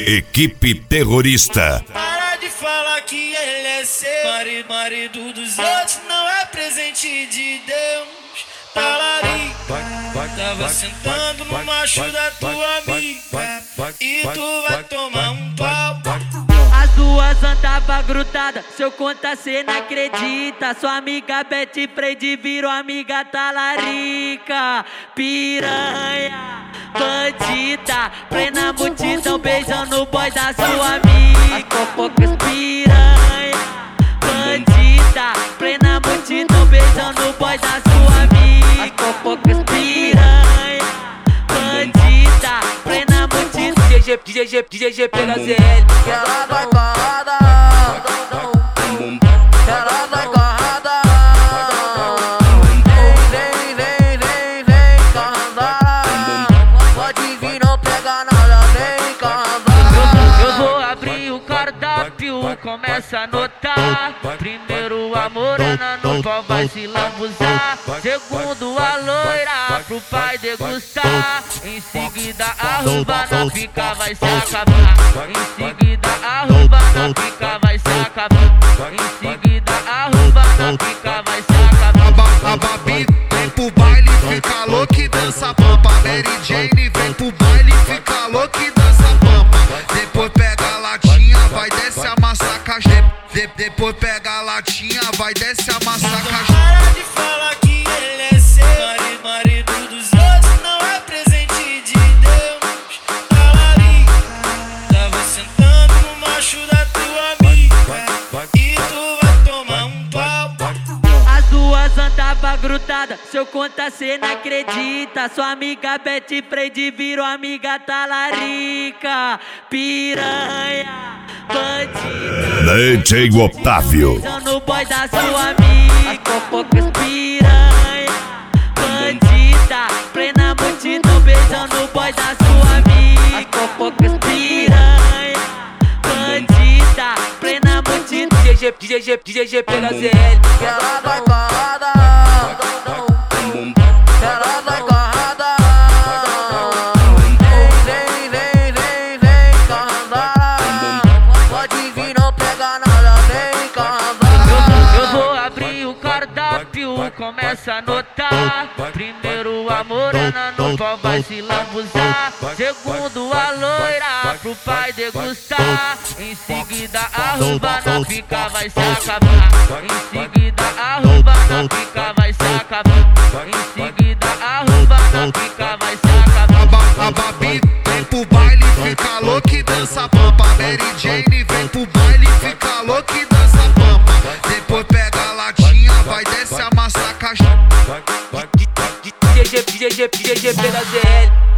Equipe terrorista. Para de falar que ele é seu marido dos outros, não é presente de Deus. Talarica, tava sentando no macho da tua amiga e tu vai tomar um pau. As duas andava grudada, se eu contar cê não acredita. Sua amiga Betty Freide virou amiga talarica. Piranha, bandida, plena multidão beijando o boy da sua amiga. Fofocas, piranha, bandida, plena multidão beijando o boy da sua amiga. Fofocas, piranha, bandida, plena multidão. DJ pega ZL. Que ela vai corrada, ela vai corrada. Vem, carrandara. Pode vir, não pega nada, vem, carrandara. Eu vou abrir o cardápio, começa a anotar. Primeiro a morena, no qual vai se lambuzar. Segundo a loira, pro pai degustar. Em seguida a ruba na pica vai se acabar. Em seguida a ruba na pica vai se acabar. Em seguida a ruba na pica vai se acabar. A Babi vem pro baile, fica louca e dança pampa. Mary Jane vem pro baile, fica louca e dança pampa. Depois pega a latinha, vai desce a massacra. Depois pega a latinha, vai desce a massacra. Para de falar que ele é seu marido dos outros, não é presente de Deus. Talarica, tava sentando no macho da tua amiga e tu vai tomar um pau. As duas andava grudada, se eu contar cê não acredita. Sua amiga Betty Freide virou amiga talarica. Piranha, bandida, DJ Otávio. beijando o boy da sua amiga. Fofocas, piranha, bandida, plena multidão beijando o boy da sua amiga. Fofocas, piranha, bandida, plena multidão. DJ pega ZL. Que ela vai corrada, ela vai corrada. Vem, carrandara. Pode vir, não pega nada, vem, carrandara. Eu vou abrir o cardápio, começa a anotar. Primeiro a morena, no qual vai se lambuzar. Segundo a loira, pro pai degustar. Em seguida a ruba na pica vai se acabar. Em seguida a ruba na pica vai se acabar. Em seguida a ruba na pica vai se acabar. A Babi vem pro baile, fica louca e dança pampa. Mary Jane vem pro baile, fica louca e dança pampa. Depois pega a latinha, vai desce a massacra. DJ pega ZL.